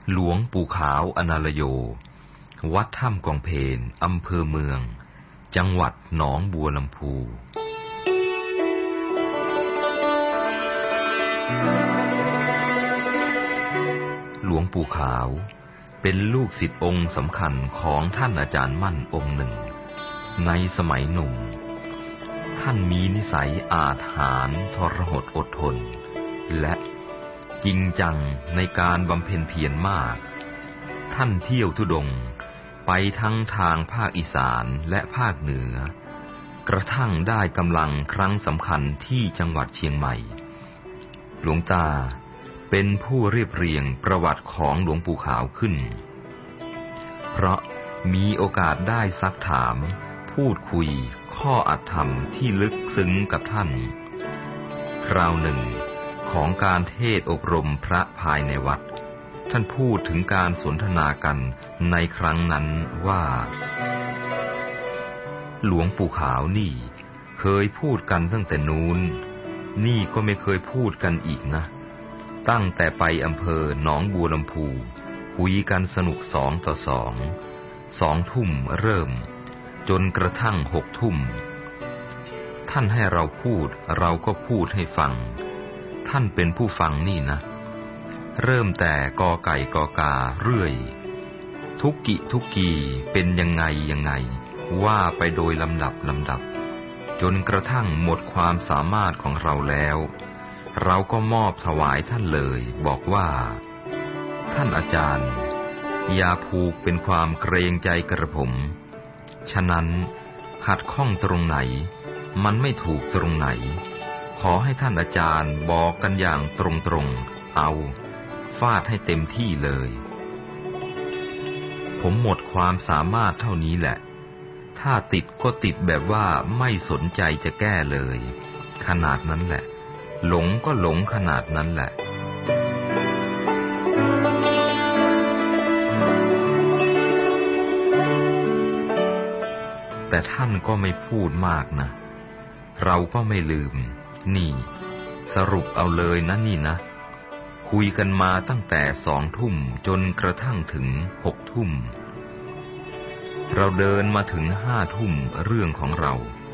หลวงปู่ขาวอนาลโยวัดถ้ำกองเพนอำเภอเมืองจังหวัดหนองบัวลำพูหลวงปู่ขาวเป็นลูกศิษย์องค์สำคัญของท่านอาจารย์มั่นองค์หนึ่งในสมัยหนุ่มท่านมีนิสัยอาถรรพ์ทรหดอดทนและจริงจังในการบำเพ็ญเพียรมากท่านเที่ยวธุดงค์ไปทั้งทางภาคอีสานและภาคเหนือกระทั่งได้กำลังครั้งสำคัญที่จังหวัดเชียงใหม่หลวงตาเป็นผู้เรียบเรียงประวัติของหลวงปู่ขาวขึ้นเพราะมีโอกาสได้ซักถามพูดคุยข้ออัตธรรมที่ลึกซึ้งกับท่านคราวหนึ่งของการเทศน์อบรมพระภายในวัดท่านพูดถึงการสนทนากันในครั้งนั้นว่าหลวงปู่ขาวนี่เคยพูดกันตั้งแต่นู้นนี่ก็ไม่เคยพูดกันอีกนะตั้งแต่ไปอำเภอหนองบัวลำพูคุยกันสนุก2 ต่อ 2 ทุ่มเริ่มจนกระทั่ง6 ทุ่มท่านให้เราพูดเราก็พูดให้ฟังท่านเป็นผู้ฟังนี่นะเริ่มแต่กอไก่กอกาเรื่อยทุกกิทุกกีเป็นยังไงว่าไปโดยลำดับจนกระทั่งหมดความสามารถของเราแล้วเราก็มอบถวายท่านเลยบอกว่าท่านอาจารย์อย่าผูกเป็นความเกรงใจกระผมฉะนั้นขัดข้องตรงไหนมันไม่ถูกตรงไหนขอให้ท่านอาจารย์บอกกันอย่างตรงๆเอาฟาดให้เต็มที่เลยผมหมดความสามารถเท่านี้แหละถ้าติดก็ติดแบบว่าไม่สนใจจะแก้เลยขนาดนั้นแหละหลงก็หลงขนาดนั้นแหละแต่ท่านก็ไม่พูดมากนะเราก็ไม่ลืมนี่สรุปเอาเลยนะนี่นะคุยกันมาตั้งแต่2 ทุ่มจนกระทั่งถึง6 ทุ่มเราเดินมาถึง5 ทุ่มเรื่องของเรา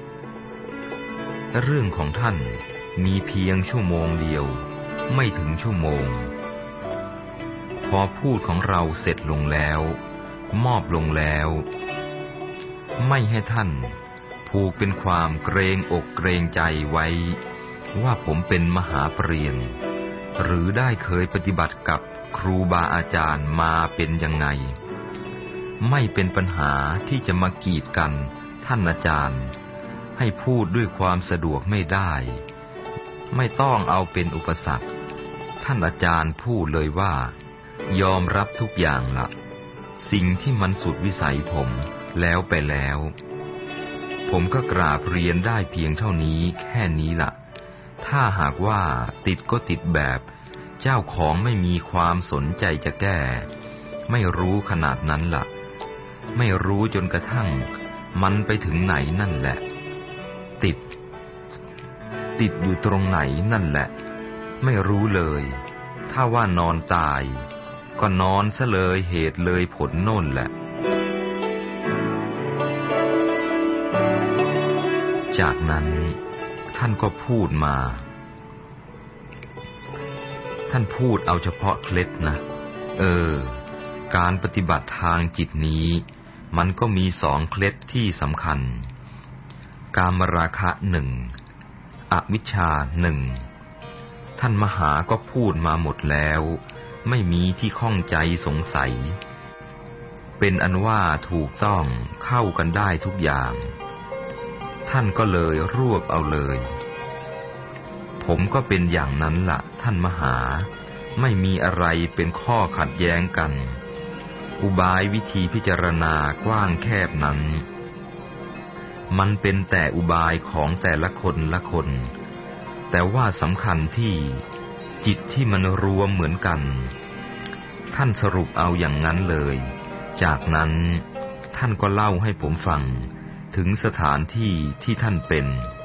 เรื่องของท่านมีเพียงชั่วโมงเดียวไม่ถึงชั่วโมงพอพูดของเราเสร็จลงแล้วมอบลงแล้วไม่ให้ท่านผูกเป็นความเกรงอกเกรงใจไว้ว่าผมเป็นมหาปริญญาหรือได้เคยปฏิบัติกับครูบาอาจารย์มาเป็นยังไงไม่เป็นปัญหาที่จะมากีดกันท่านอาจารย์ให้พูดด้วยความสะดวกไม่ได้ไม่ต้องเอาเป็นอุปสรรคท่านอาจารย์พูดเลยว่ายอมรับทุกอย่างละสิ่งที่มันสุดวิสัยผมแล้วไปแล้วผมก็กราบเรียนได้เพียงเท่านี้แค่นี้ละถ้าหากว่าติดก็ติดแบบเจ้าของไม่มีความสนใจจะแก้ไม่รู้ขนาดนั้นละไม่รู้จนกระทั่งมันไปถึงไหนนั่นแหละติดอยู่ตรงไหนนั่นแหละไม่รู้เลยถ้าว่านอนตายก็นอนซะเลยเหตุเลยผลโน่นแหละจากนั้นท่านก็พูดมาท่านพูดเอาเฉพาะเคล็ดนะการปฏิบัติทางจิตนี้มันก็มี2 เคล็ดที่สำคัญกามราคะ1อวิชชา1ท่านมหาก็พูดมาหมดแล้วไม่มีที่ข้องใจสงสัยเป็นอันว่าถูกต้องเข้ากันได้ทุกอย่างท่านก็เลยรวบเอาเลยผมก็เป็นอย่างนั้นล่ะท่านมหาไม่มีอะไรเป็นข้อขัดแย้งกันอุบายวิธีพิจารณากว้างแคบนั้นมันเป็นแต่อุบายของแต่ละคนละคนแต่ว่าสำคัญที่จิตที่มันรวมเหมือนกันท่านสรุปเอาอย่างนั้นเลยจากนั้นท่านก็เล่าให้ผมฟังถึงสถานที่ที่ท่านเป็น